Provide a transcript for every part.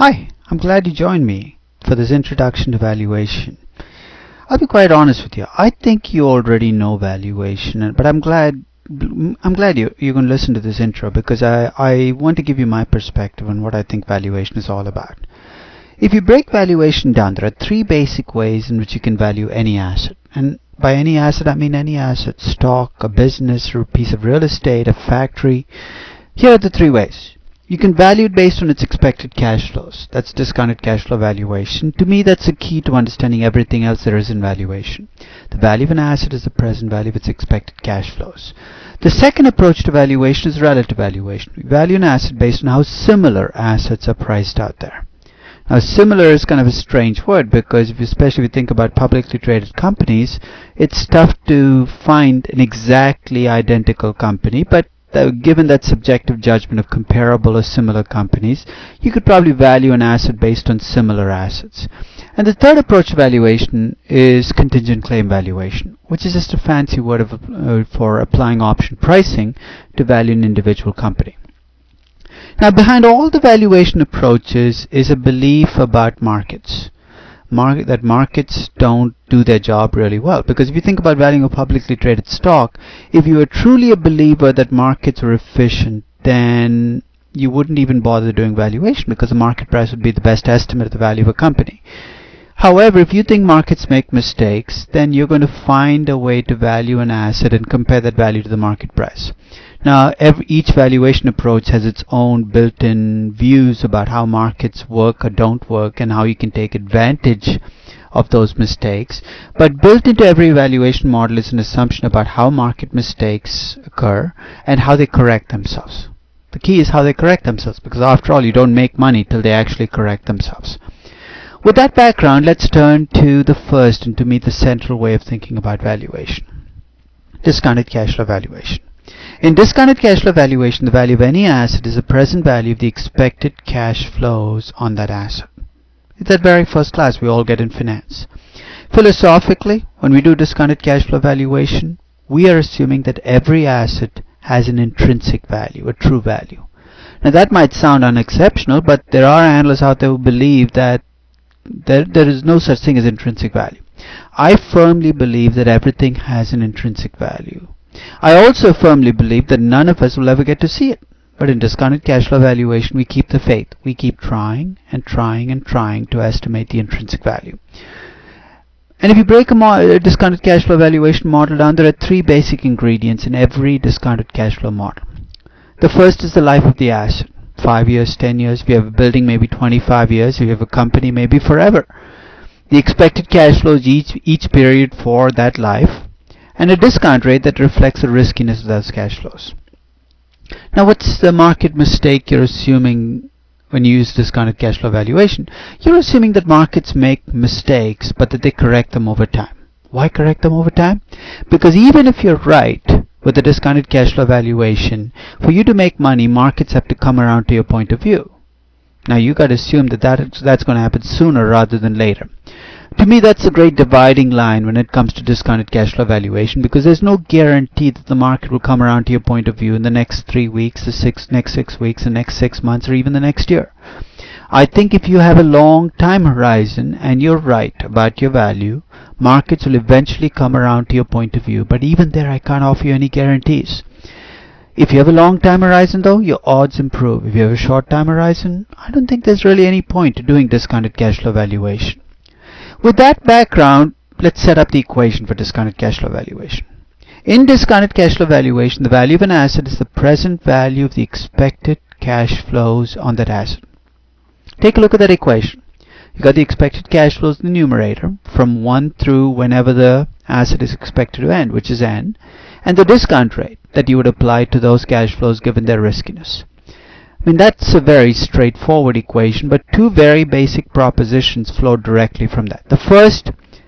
Hi, I'm glad you joined me for this introduction to valuation. I'll be quite honest with you. I think you already know valuation, but I'm glad you're going to listen to this intro because I want to give you my perspective on what I think valuation is all about. If you break valuation down, there are three basic ways in which you can value any asset. And by any asset, I mean any asset: stock, a business, or a piece of real estate, a factory. Here are the three ways. You can value it based on its expected cash flows. That's discounted cash flow valuation. To me, that's the key to understanding everything else there is in valuation. The value of an asset is the present value of its expected cash flows. The second approach to valuation is relative valuation. We value an asset based on how similar assets are priced out there. Now, similar is kind of a strange word because especially if you think about publicly traded companies, it's tough to find an exactly identical company, but given that subjective judgment of comparable or similar companies, you could probably value an asset based on similar assets. And the third approach to valuation is contingent claim valuation, which is just a fancy word for applying option pricing to value an individual company. Now, behind all the valuation approaches is a belief about markets. That markets don't do their job really well. Because if you think about valuing a publicly traded stock, if you were truly a believer that markets were efficient, then you wouldn't even bother doing valuation because the market price would be the best estimate of the value of a company. However, if you think markets make mistakes, then you're going to find a way to value an asset and compare that value to the market price. Now, each valuation approach has its own built-in views about how markets work or don't work and how you can take advantage of those mistakes. But built into every valuation model is an assumption about how market mistakes occur and how they correct themselves. The key is how they correct themselves, because after all, you don't make money till they actually correct themselves. With that background, let's turn to the first and to me the central way of thinking about valuation: discounted cash flow valuation. In discounted cash flow valuation, the value of any asset is the present value of the expected cash flows on that asset. It's that very first class we all get in finance. Philosophically, when we do discounted cash flow valuation, we are assuming that every asset has an intrinsic value, a true value. Now, that might sound unexceptional, but there are analysts out there who believe that there is no such thing as intrinsic value. I firmly believe that everything has an intrinsic value. I also firmly believe that none of us will ever get to see it. But in discounted cash flow valuation, we keep the faith. We keep trying and trying and trying to estimate the intrinsic value. And if you break a discounted cash flow valuation model down, there are three basic ingredients in every discounted cash flow model. The first is the life of the asset. 5 years, 10 years. If you have a building, maybe 25 years. If you have a company, maybe forever. The expected cash flows each period for that life, and a discount rate that reflects the riskiness of those cash flows. Now, what's the market mistake you're assuming when you use discounted cash flow valuation? You're assuming that markets make mistakes, but that they correct them over time. Why correct them over time? Because even if you're right with the discounted cash flow valuation, for you to make money, markets have to come around to your point of view. Now, you got to assume that that's going to happen sooner rather than later. To me, that's a great dividing line when it comes to discounted cash flow valuation, because there's no guarantee that the market will come around to your point of view in the next 3 weeks, next 6 weeks, the next 6 months, or even the next year. I think if you have a long time horizon and you're right about your value, markets will eventually come around to your point of view. But even there, I can't offer you any guarantees. If you have a long time horizon, though, your odds improve. If you have a short time horizon, I don't think there's really any point to doing discounted cash flow valuation. With that background, let's set up the equation for discounted cash flow valuation. In discounted cash flow valuation, the value of an asset is the present value of the expected cash flows on that asset. Take a look at that equation. You've got the expected cash flows in the numerator from 1 through whenever the asset is expected to end, which is n, and the discount rate that you would apply to those cash flows given their riskiness. I mean, that's a very straightforward equation, but two very basic propositions flow directly from that. The first,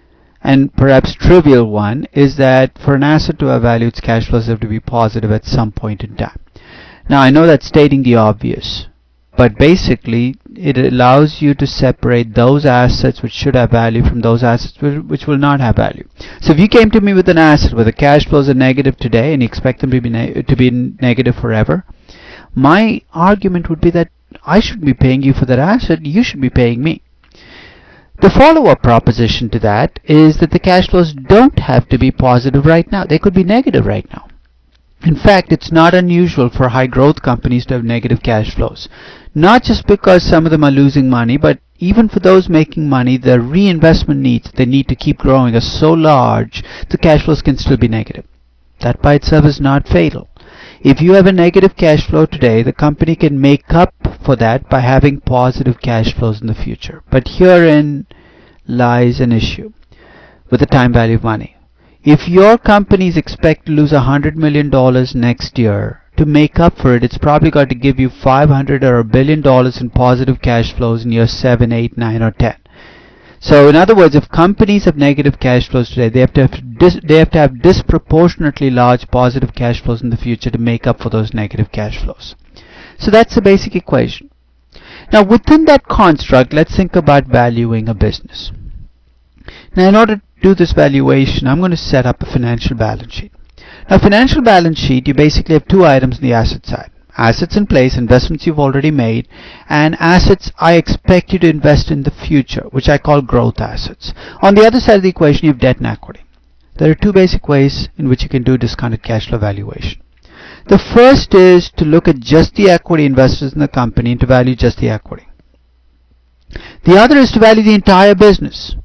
and perhaps trivial one, is that for an asset to have value, its cash flows have to be positive at some point in time. Now, I know that's stating the obvious, but basically, it allows you to separate those assets which should have value from those assets which will not have value. So if you came to me with an asset where the cash flows are negative today and you expect them to be negative forever, my argument would be that I should be paying you for that asset. You should be paying me. The follow-up proposition to that is that the cash flows don't have to be positive right now. They could be negative right now. In fact, it's not unusual for high growth companies to have negative cash flows. Not just because some of them are losing money, but even for those making money, the reinvestment needs they need to keep growing are so large, the cash flows can still be negative. That by itself is not fatal. If you have a negative cash flow today, the company can make up for that by having positive cash flows in the future. But herein lies an issue with the time value of money. If your companies expect to lose $100 million next year, to make up for it, it's probably got to give you $500 or $1 billion in positive cash flows in year 7, 8, 9, or 10. So in other words, if companies have negative cash flows today, they have to have disproportionately large positive cash flows in the future to make up for those negative cash flows. So that's the basic equation. Now within that construct, let's think about valuing a business. Now in order to do this valuation, I'm going to set up a financial balance sheet. Now financial balance sheet, you basically have two items on the asset side. Assets in place, investments you've already made, and assets I expect you to invest in the future, which I call growth assets. On the other side of the equation, you have debt and equity. There are two basic ways in which you can do discounted cash flow valuation. The first is to look at just the equity investors in the company and to value just the equity. The other is to value the entire business.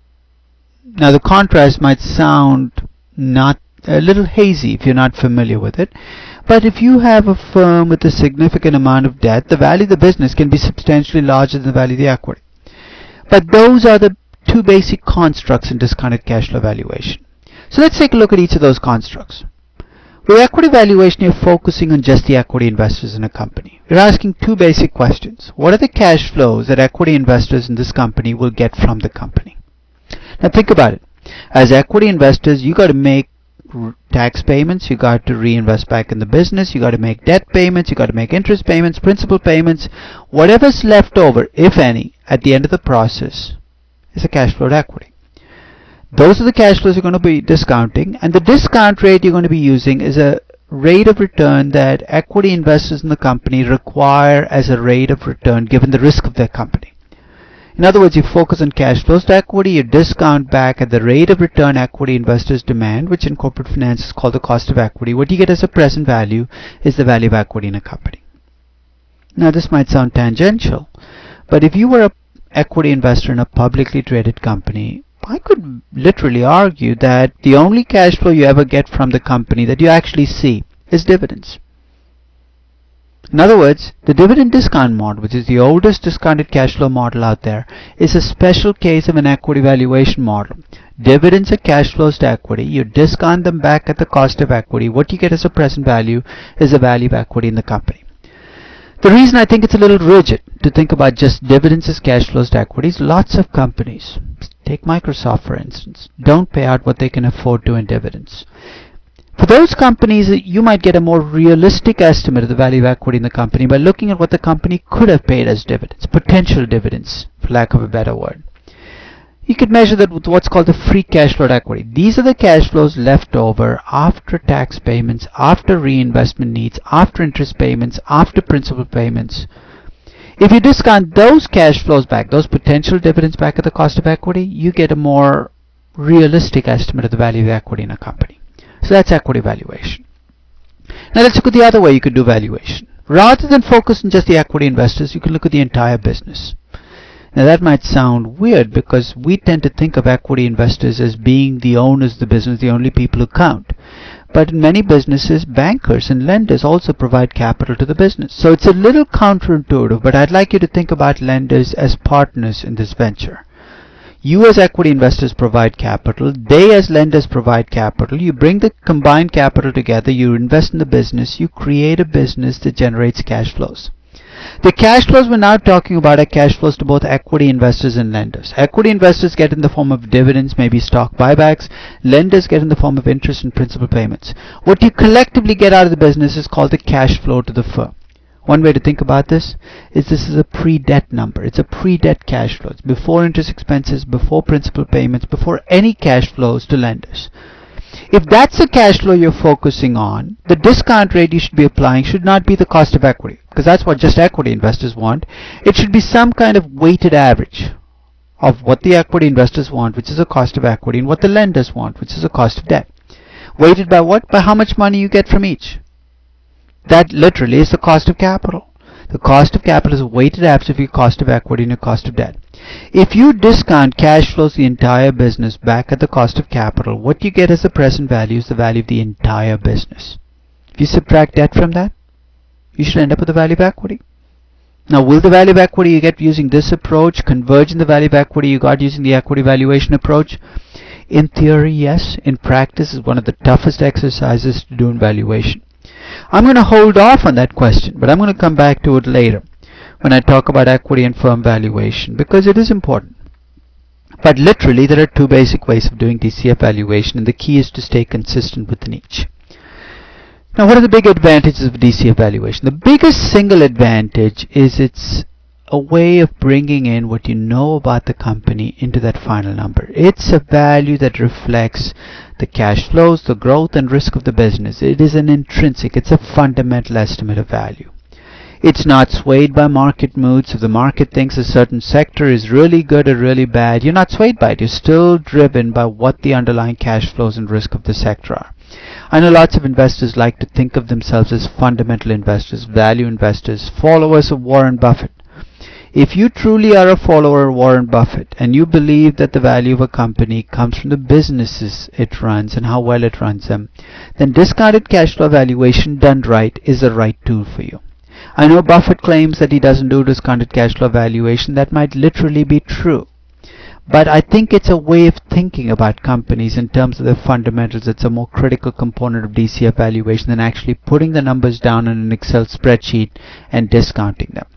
Now the contrast might sound not a little hazy if you're not familiar with it. But if you have a firm with a significant amount of debt, the value of the business can be substantially larger than the value of the equity. But those are the two basic constructs in discounted cash flow valuation. So let's take a look at each of those constructs. With equity valuation, you're focusing on just the equity investors in a company. You're asking two basic questions. What are the cash flows that equity investors in this company will get from the company? Now think about it. As equity investors, you got to make tax payments, you got to reinvest back in the business, you got to make debt payments, you got to make interest payments, principal payments. Whatever's left over, if any, at the end of the process is a cash flow to equity. Those are the cash flows you're going to be discounting, and the discount rate you're going to be using is a rate of return that equity investors in the company require as a rate of return given the risk of their company. In other words, you focus on cash flows to equity, you discount back at the rate of return equity investors demand, which in corporate finance is called the cost of equity. What you get as a present value is the value of equity in a company. Now this might sound tangential, but if you were an equity investor in a publicly traded company, I could literally argue that the only cash flow you ever get from the company that you actually see is dividends. In other words, the dividend discount model, which is the oldest discounted cash flow model out there, is a special case of an equity valuation model. Dividends are cash flows to equity. You discount them back at the cost of equity. What you get as a present value is the value of equity in the company. The reason I think it's a little rigid to think about just dividends as cash flows to equity is lots of companies, take Microsoft for instance, don't pay out what they can afford to in dividends. For those companies, you might get a more realistic estimate of the value of equity in the company by looking at what the company could have paid as dividends, potential dividends, for lack of a better word. You could measure that with what's called the free cash flow to equity. These are the cash flows left over after tax payments, after reinvestment needs, after interest payments, after principal payments. If you discount those cash flows back, those potential dividends back at the cost of equity, you get a more realistic estimate of the value of equity in a company. So that's equity valuation. Now let's look at the other way you could do valuation. Rather than focus on just the equity investors, you can look at the entire business. Now that might sound weird because we tend to think of equity investors as being the owners of the business, the only people who count. But in many businesses, bankers and lenders also provide capital to the business. So it's a little counterintuitive, but I'd like you to think about lenders as partners in this venture. You as equity investors provide capital, they as lenders provide capital, you bring the combined capital together, you invest in the business, you create a business that generates cash flows. The cash flows we're now talking about are cash flows to both equity investors and lenders. Equity investors get in the form of dividends, maybe stock buybacks. Lenders get in the form of interest and principal payments. What you collectively get out of the business is called the cash flow to the firm. One way to think about this is a pre-debt number. It's a pre-debt cash flow. It's before interest expenses, before principal payments, before any cash flows to lenders. If that's the cash flow you're focusing on, the discount rate you should be applying should not be the cost of equity, because that's what just equity investors want. It should be some kind of weighted average of what the equity investors want, which is the cost of equity, and what the lenders want, which is the cost of debt. Weighted by what? By how much money you get from each. That literally is the cost of capital. The cost of capital is a weighted average of your cost of equity and your cost of debt. If you discount cash flows the entire business back at the cost of capital, what you get as the present value is the value of the entire business. If you subtract debt from that, you should end up with the value of equity. Now, will the value of equity you get using this approach converge in the value of equity you got using the equity valuation approach? In theory, yes. In practice, it's one of the toughest exercises to do in valuation. I'm going to hold off on that question, but I'm going to come back to it later when I talk about equity and firm valuation, because it is important. But literally, there are two basic ways of doing DCF valuation, and the key is to stay consistent within each. Now, what are the big advantages of DCF valuation? The biggest single advantage is it's a way of bringing in what you know about the company into that final number. It's a value that reflects the cash flows, the growth and risk of the business. It is an intrinsic, it's a fundamental estimate of value. It's not swayed by market moods. If the market thinks a certain sector is really good or really bad, you're not swayed by it. You're still driven by what the underlying cash flows and risk of the sector are. I know lots of investors like to think of themselves as fundamental investors, value investors, followers of Warren Buffett. If you truly are a follower of Warren Buffett and you believe that the value of a company comes from the businesses it runs and how well it runs them, then discounted cash flow valuation done right is the right tool for you. I know Buffett claims that he doesn't do discounted cash flow valuation. That might literally be true. But I think it's a way of thinking about companies in terms of their fundamentals. It's a more critical component of DCF valuation than actually putting the numbers down in an Excel spreadsheet and discounting them.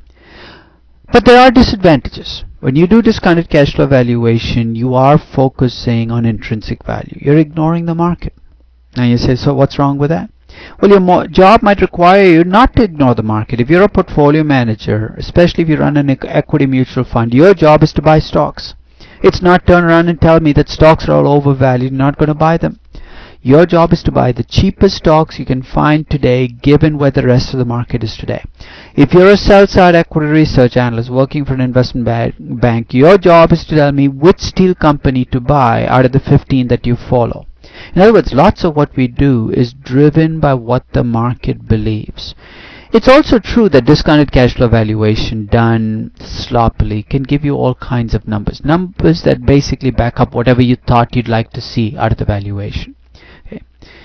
But there are disadvantages. When you do discounted cash flow valuation, you are focusing on intrinsic value. You're ignoring the market. Now you say, so what's wrong with that? Well, your job might require you not to ignore the market. If you're a portfolio manager, especially if you run an equity mutual fund, your job is to buy stocks. It's not turn around and tell me that stocks are all overvalued, not going to buy them. Your job is to buy the cheapest stocks you can find today, given where the rest of the market is today. If you're a sell-side equity research analyst working for an investment bank, your job is to tell me which steel company to buy out of the 15 that you follow. In other words, lots of what we do is driven by what the market believes. It's also true that discounted cash flow valuation done sloppily can give you all kinds of numbers. Numbers that basically back up whatever you thought you'd like to see out of the valuation. Okay.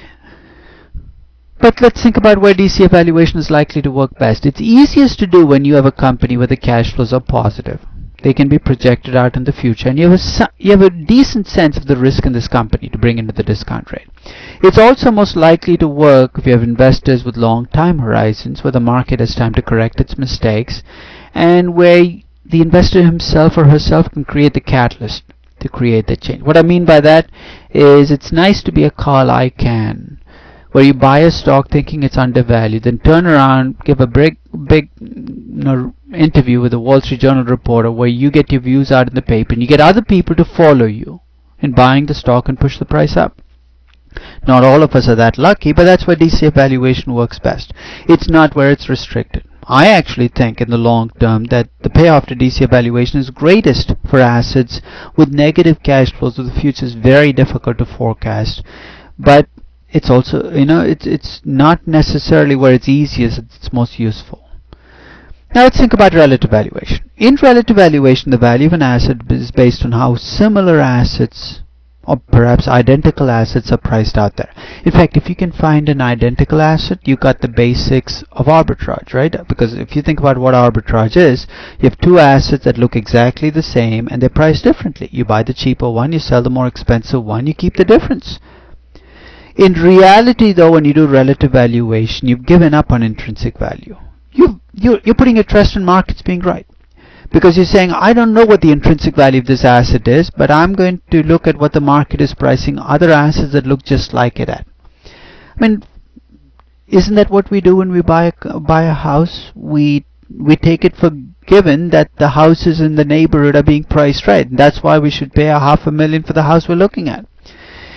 But let's think about where DCF valuation is likely to work best. It's easiest to do when you have a company where the cash flows are positive. They can be projected out in the future, and you have a decent sense of the risk in this company to bring into the discount rate. It's also most likely to work if you have investors with long time horizons, where the market has time to correct its mistakes, and where the investor himself or herself can create the catalyst to create the change. What I mean by that is it's nice to be a Carl Icahn, where you buy a stock thinking it's undervalued, then turn around, give a big interview with a Wall Street Journal reporter where you get your views out in the paper and you get other people to follow you in buying the stock and push the price up. Not all of us are that lucky, but that's where DCF valuation works best. It's not where it's restricted. I actually think in the long term that the payoff to DCF valuation is greatest for assets with negative cash flows, so the future is very difficult to forecast. But it's also, it's not necessarily where it's easiest, it's most useful. Now let's think about relative valuation. In relative valuation, the value of an asset is based on how similar assets or perhaps identical assets are priced out there. In fact, if you can find an identical asset, you got the basics of arbitrage, right? Because if you think about what arbitrage is, you have two assets that look exactly the same and they're priced differently. You buy the cheaper one, you sell the more expensive one, you keep the difference. In reality, though, when you do relative valuation, you've given up on intrinsic value. You're putting your trust in markets being right. Because you're saying, I don't know what the intrinsic value of this asset is, but I'm going to look at what the market is pricing other assets that look just like it at. I mean, isn't that what we do when we buy a house? We take it for given that the houses in the neighborhood are being priced right. And that's why we should pay $500,000 for the house we're looking at.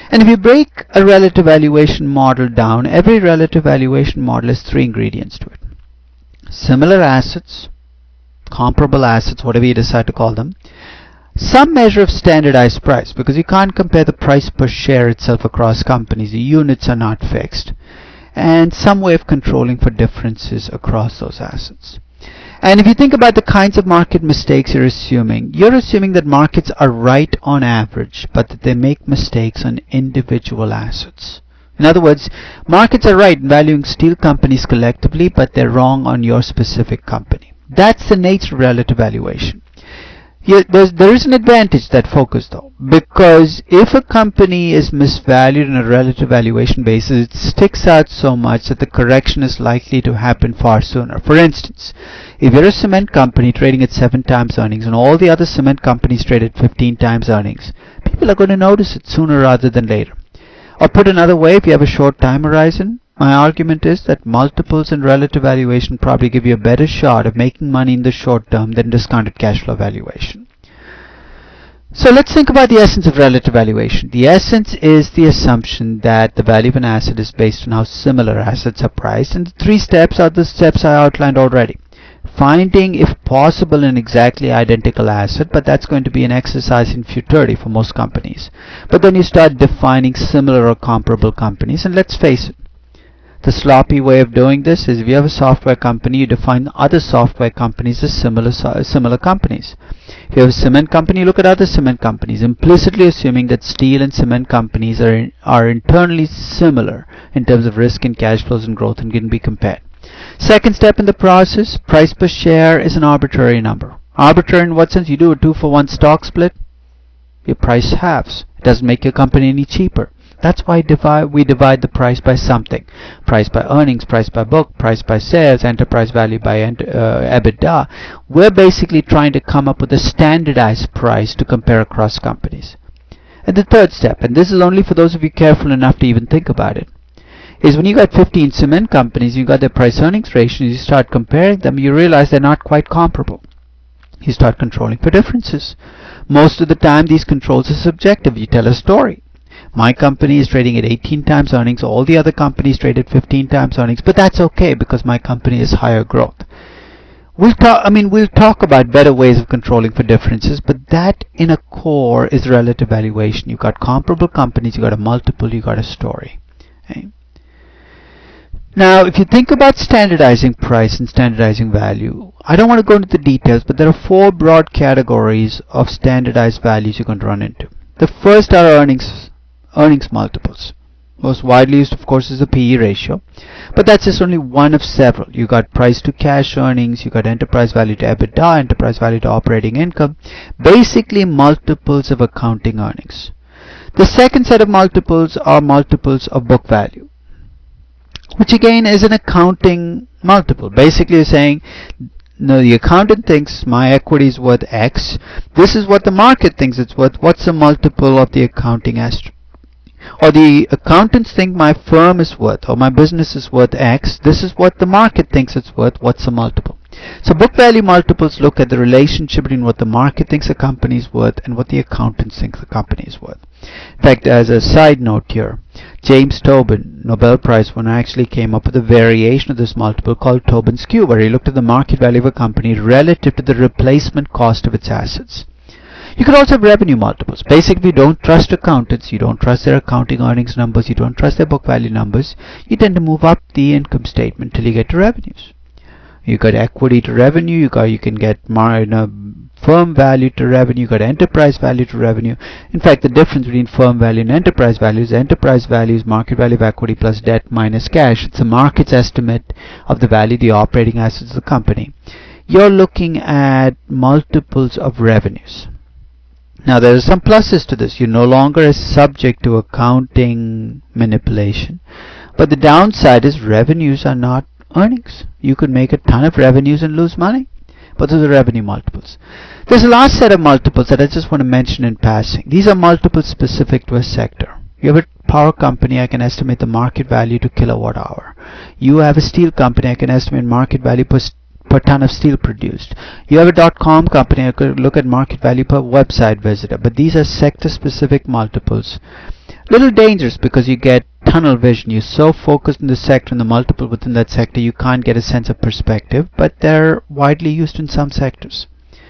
And if you break a relative valuation model down, every relative valuation model has three ingredients to it. Similar assets, comparable assets, whatever you decide to call them, some measure of standardized price, because you can't compare the price per share itself across companies. The units are not fixed. And some way of controlling for differences across those assets. And if you think about the kinds of market mistakes you're assuming that markets are right on average, but that they make mistakes on individual assets. In other words, markets are right in valuing steel companies collectively, but they're wrong on your specific company. That's the nature of relative valuation. There is an advantage to that focus though, because if a company is misvalued on a relative valuation basis, it sticks out so much that the correction is likely to happen far sooner. For instance, if you're a cement company trading at 7 times earnings and all the other cement companies trade at 15 times earnings, people are going to notice it sooner rather than later. Or put another way, if you have a short time horizon, my argument is that multiples and relative valuation probably give you a better shot of making money in the short term than discounted cash flow valuation. So let's think about the essence of relative valuation. The essence is the assumption that the value of an asset is based on how similar assets are priced, and the 3 steps are the steps I outlined already. Finding, if possible, an exactly identical asset, but that's going to be an exercise in futurity for most companies. But then you start defining similar or comparable companies, and let's face it, the sloppy way of doing this is if you have a software company, you define other software companies as similar companies. If you have a cement company, you look at other cement companies, implicitly assuming that steel and cement companies are internally similar in terms of risk and cash flows and growth and can be compared. Second step in the process, price per share is an arbitrary number. Arbitrary in what sense? You do a 2-for-1 stock split, your price halves. It doesn't make your company any cheaper. That's why we divide the price by something. Price by earnings, price by book, price by sales, enterprise value by EBITDA. We're basically trying to come up with a standardized price to compare across companies. And the third step, and this is only for those of you careful enough to even think about it, is when you got 15 cement companies, you got their price earnings ratios, you start comparing them, you realize they're not quite comparable. You start controlling for differences. Most of the time these controls are subjective. You tell a story. My company is trading at 18 times earnings, all the other companies trade at 15 times earnings, but that's okay because my company is higher growth. We'll talk about better ways of controlling for differences, but that in a core is relative valuation. You've got comparable companies, you've got a multiple, you've got a story. Okay? Now, if you think about standardizing price and standardizing value, I don't want to go into the details, but there are 4 broad categories of standardized values you're going to run into. The first are earnings multiples. Most widely used, of course, is the PE ratio, but that's just only one of several. You got price to cash earnings, you got enterprise value to EBITDA, enterprise value to operating income, basically multiples of accounting earnings. The second set of multiples are multiples of book value, which again is an accounting multiple. Basically you're saying, no, the accountant thinks my equity is worth X. This is what the market thinks it's worth. What's the multiple of the accounting estimate? Or the accountants think my firm is worth, or my business is worth X. This is what the market thinks it's worth. What's the multiple? So book value multiples look at the relationship between what the market thinks a company is worth and what the accountants think the company is worth. In fact, as a side note here, James Tobin, Nobel Prize winner, actually came up with a variation of this multiple called Tobin's Q, where he looked at the market value of a company relative to the replacement cost of its assets. You could also have revenue multiples. Basically, you don't trust accountants, you don't trust their accounting earnings numbers, you don't trust their book value numbers, you tend to move up the income statement till you get to revenues. You got equity to revenue, you can get firm value to revenue, you got enterprise value to revenue. In fact, the difference between firm value and enterprise value is market value of equity plus debt minus cash. It's the market's estimate of the value of the operating assets of the company. You're looking at multiples of revenues. Now there are some pluses to this. You're no longer subject to accounting manipulation. But the downside is revenues are not earnings. You could make a ton of revenues and lose money. But those are revenue multiples. There's a last set of multiples that I just want to mention in passing. These are multiples specific to a sector. You have a power company, I can estimate the market value to kilowatt hour. You have a steel company, I can estimate market value per ton of steel produced. You have a .com company, I could look at market value per website visitor. But these are sector specific multiples. Little dangerous because you get tunnel vision. You're so focused in the sector and the multiple within that sector you can't get a sense of perspective, but they're widely used in some sectors.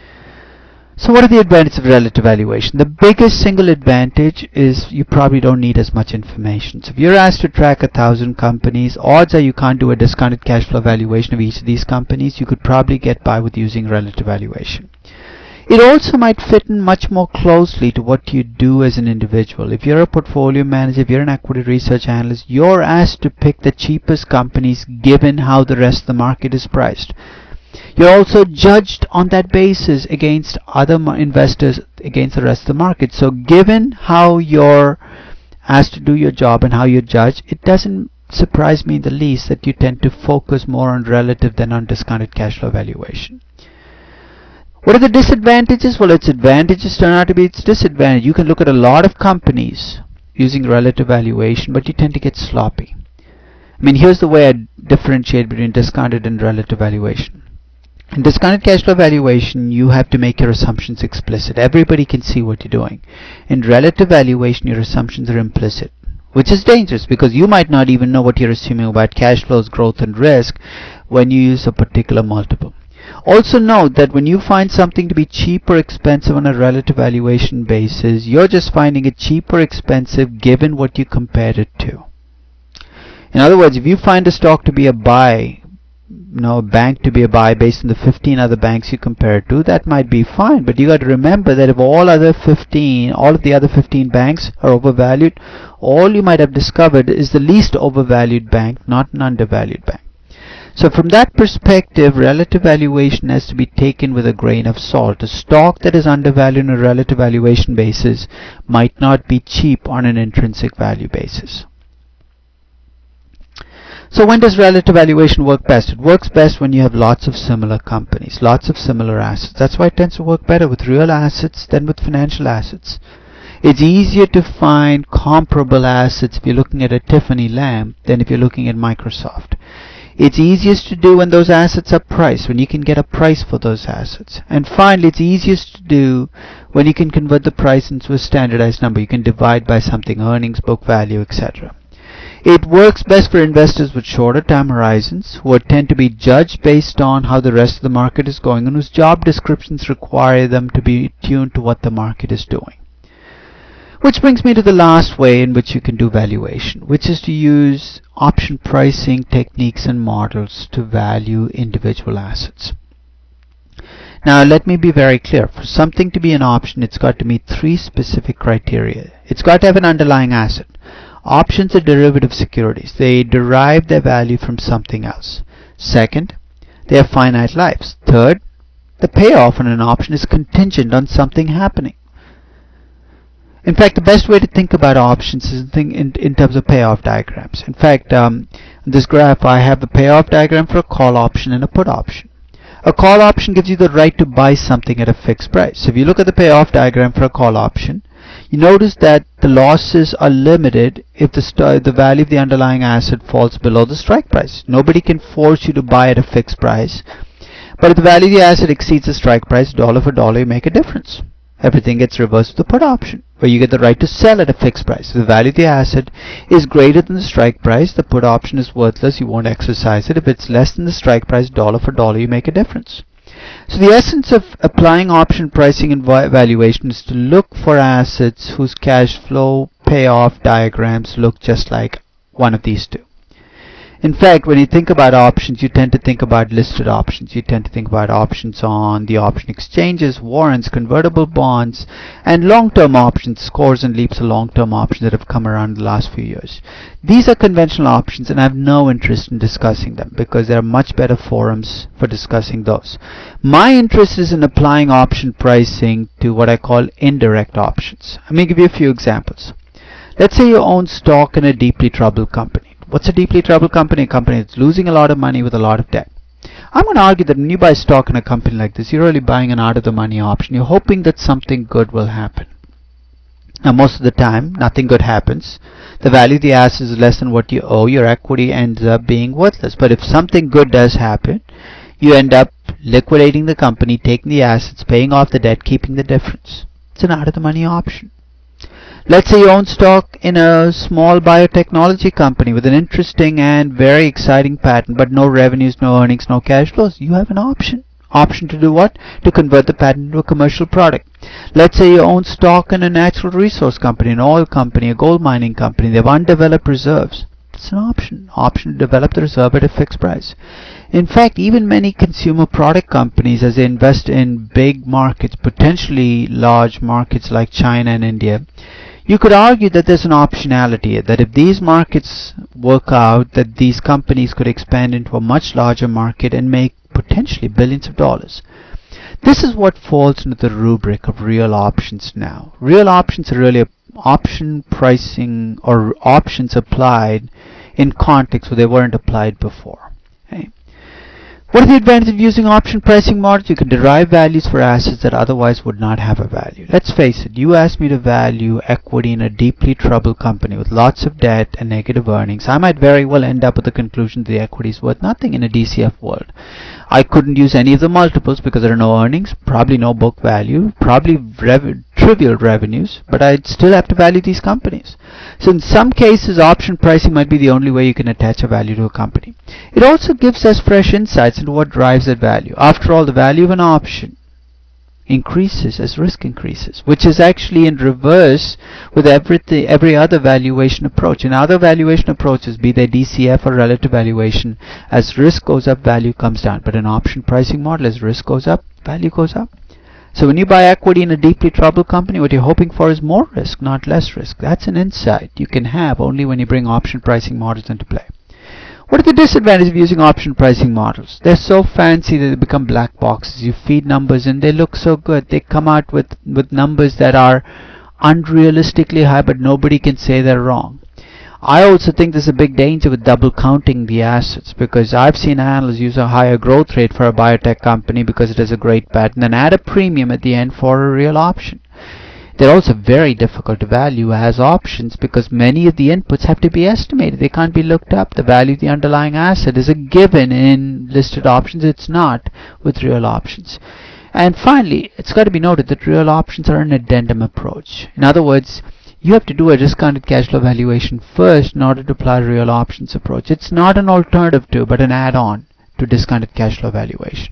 So what are the advantages of relative valuation? The biggest single advantage is you probably don't need as much information. So if you're asked to track 1,000 companies, odds are you can't do a discounted cash flow valuation of each of these companies. You could probably get by with using relative valuation. It also might fit in much more closely to what you do as an individual. If you're a portfolio manager, if you're an equity research analyst, you're asked to pick the cheapest companies given how the rest of the market is priced. You're also judged on that basis against other investors, against the rest of the market. So given how you're asked to do your job and how you're judged, it doesn't surprise me in the least that you tend to focus more on relative than on discounted cash flow valuation. What are the disadvantages? Well, its advantages turn out to be its disadvantage. You can look at a lot of companies using relative valuation, but you tend to get sloppy. I mean, here's the way I differentiate between discounted and relative valuation. In discounted cash flow valuation, you have to make your assumptions explicit. Everybody can see what you're doing. In relative valuation, your assumptions are implicit, which is dangerous because you might not even know what you're assuming about cash flows, growth, and risk when you use a particular multiple. Also note that when you find something to be cheap or expensive on a relative valuation basis, you're just finding it cheap or expensive given what you compared it to. In other words, if you find a stock to be a buy, a bank to be a buy based on the 15 other banks you compare it to, that might be fine. But you got to remember that if all of the other 15 banks are overvalued, all you might have discovered is the least overvalued bank, not an undervalued bank. So from that perspective, relative valuation has to be taken with a grain of salt. A stock that is undervalued on a relative valuation basis might not be cheap on an intrinsic value basis. So when does relative valuation work best? It works best when you have lots of similar companies, lots of similar assets. That's why it tends to work better with real assets than with financial assets. It's easier to find comparable assets if you're looking at a Tiffany lamp than if you're looking at Microsoft. It's easiest to do when those assets are priced, when you can get a price for those assets. And finally, it's easiest to do when you can convert the price into a standardized number. You can divide by something, earnings, book value, etc. It works best for investors with shorter time horizons who tend to be judged based on how the rest of the market is going and whose job descriptions require them to be tuned to what the market is doing. Which brings me to the last way in which you can do valuation, which is to use option pricing techniques and models to value individual assets. Now let me be very clear. For something to be an option, it's got to meet 3 specific criteria. It's got to have an underlying asset. Options are derivative securities. They derive their value from something else. Second, they have finite lives. Third, the payoff on an option is contingent on something happening. In fact, the best way to think about options is in terms of payoff diagrams. In fact, in this graph I have a payoff diagram for a call option and a put option. A call option gives you the right to buy something at a fixed price. So if you look at the payoff diagram for a call option, you notice that the losses are limited if the value of the underlying asset falls below the strike price. Nobody can force you to buy at a fixed price. But if the value of the asset exceeds the strike price, dollar for dollar, you make a difference. Everything gets reversed with the put option, where you get the right to sell at a fixed price. If the value of the asset is greater than the strike price, the put option is worthless, you won't exercise it. If it's less than the strike price, dollar for dollar, you make a difference. So the essence of applying option pricing and valuation is to look for assets whose cash flow payoff diagrams look just like one of these two. In fact, when you think about options, you tend to think about listed options. You tend to think about options on the option exchanges, warrants, convertible bonds, and long-term options, scores and leaps of long-term options that have come around in the last few years. These are conventional options, and I have no interest in discussing them because there are much better forums for discussing those. My interest is in applying option pricing to what I call indirect options. Let me give you a few examples. Let's say you own stock in a deeply troubled company. What's a deeply troubled company? A company that's losing a lot of money with a lot of debt. I'm going to argue that when you buy stock in a company like this, you're really buying an out-of-the-money option. You're hoping that something good will happen. Now, most of the time, nothing good happens. The value of the asset is less than what you owe. Your equity ends up being worthless. But if something good does happen, you end up liquidating the company, taking the assets, paying off the debt, keeping the difference. It's an out-of-the-money option. Let's say you own stock in a small biotechnology company with an interesting and very exciting patent, but no revenues, no earnings, no cash flows. You have an option. Option to do what? To convert the patent into a commercial product. Let's say you own stock in a natural resource company, an oil company, a gold mining company. They have undeveloped reserves. It's an option. Option to develop the reserve at a fixed price. In fact, even many consumer product companies, as they invest in big markets, potentially large markets like China and India, you could argue that there's an optionality, that if these markets work out, that these companies could expand into a much larger market and make potentially billions of dollars. This is what falls into the rubric of real options now. Real options are really option pricing or options applied in context where they weren't applied before. Okay. What are the advantages of using option pricing models? You can derive values for assets that otherwise would not have a value. Let's face it, you asked me to value equity in a deeply troubled company with lots of debt and negative earnings. I might very well end up with the conclusion that the equity is worth nothing in a DCF world. I couldn't use any of the multiples because there are no earnings, probably no book value, probably trivial revenues, but I'd still have to value these companies. So in some cases, option pricing might be the only way you can attach a value to a company. It also gives us fresh insights into what drives that value. After all, the value of an option increases as risk increases, which is actually in reverse with every other valuation approach. In other valuation approaches, be they DCF or relative valuation, as risk goes up, value comes down. But in option pricing model, as risk goes up, value goes up. So when you buy equity in a deeply troubled company, what you're hoping for is more risk, not less risk. That's an insight you can have only when you bring option pricing models into play. What are the disadvantages of using option pricing models? They're so fancy that they become black boxes. You feed numbers and they look so good. They come out with numbers that are unrealistically high, but nobody can say they're wrong. I also think there's a big danger with double counting the assets, because I've seen analysts use a higher growth rate for a biotech company because it has a great patent and add a premium at the end for a real option. They're also very difficult to value as options because many of the inputs have to be estimated. They can't be looked up. The value of the underlying asset is a given in listed options. It's not with real options. And finally, it's got to be noted that real options are an addendum approach. In other words, you have to do a discounted cash flow valuation first in order to apply a real options approach. It's not an alternative to, but an add-on to discounted cash flow valuation.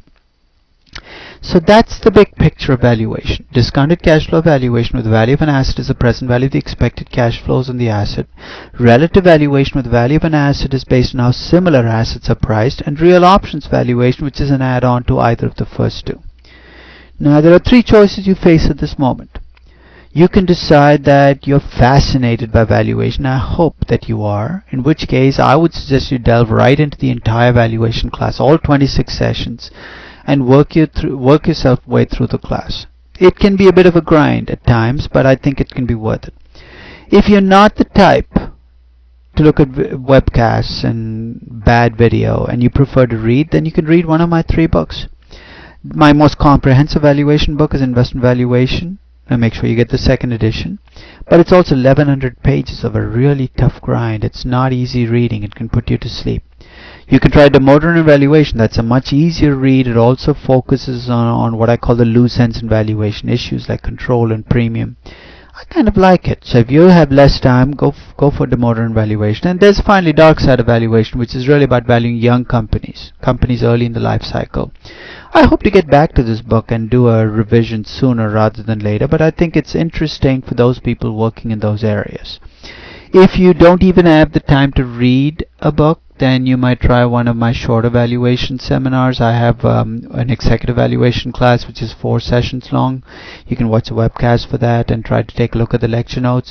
So that's the big picture of valuation. Discounted cash flow valuation with the value of an asset is the present value of the expected cash flows on the asset. Relative valuation with the value of an asset is based on how similar assets are priced. And real options valuation, which is an add-on to either of the first two. Now there are three choices you face at this moment. You can decide that you're fascinated by valuation. I hope that you are, in which case I would suggest you delve right into the entire valuation class, all 26 sessions, and work yourself way through the class. It can be a bit of a grind at times, but I think it can be worth it. If you're not the type to look at webcasts and bad video and you prefer to read, then you can read one of my 3 books. My most comprehensive valuation book is Investment Valuation. Now make sure you get the 2nd edition. But it's also 1100 pages of a really tough grind. It's not easy reading. It can put you to sleep. You can try the Modern Valuation. That's a much easier read. It also focuses on what I call the loose ends in valuation, issues like control and premium. I kind of like it. So if you have less time, go for the Modern Valuation. And there's finally Dark Side of Valuation, which is really about valuing young companies early in the life cycle. I hope to get back to this book and do a revision sooner rather than later, but I think it's interesting for those people working in those areas. If you don't even have the time to read a book, then you might try one of my shorter valuation seminars. I have an executive valuation class which is 4 sessions long. You can watch a webcast for that and try to take a look at the lecture notes.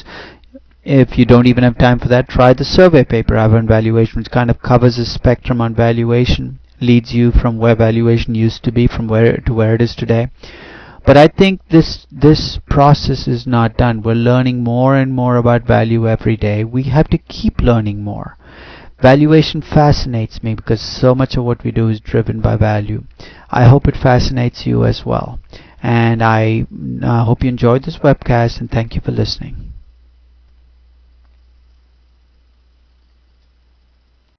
If you don't even have time for that, try the survey paper I have on valuation, which kind of covers the spectrum on valuation, leads you from where valuation used to be from where it is today. But I think this process is not done. We're learning more and more about value every day. We have to keep learning more. Valuation fascinates me because so much of what we do is driven by value. I hope it fascinates you as well. And I hope you enjoyed this webcast, and thank you for listening.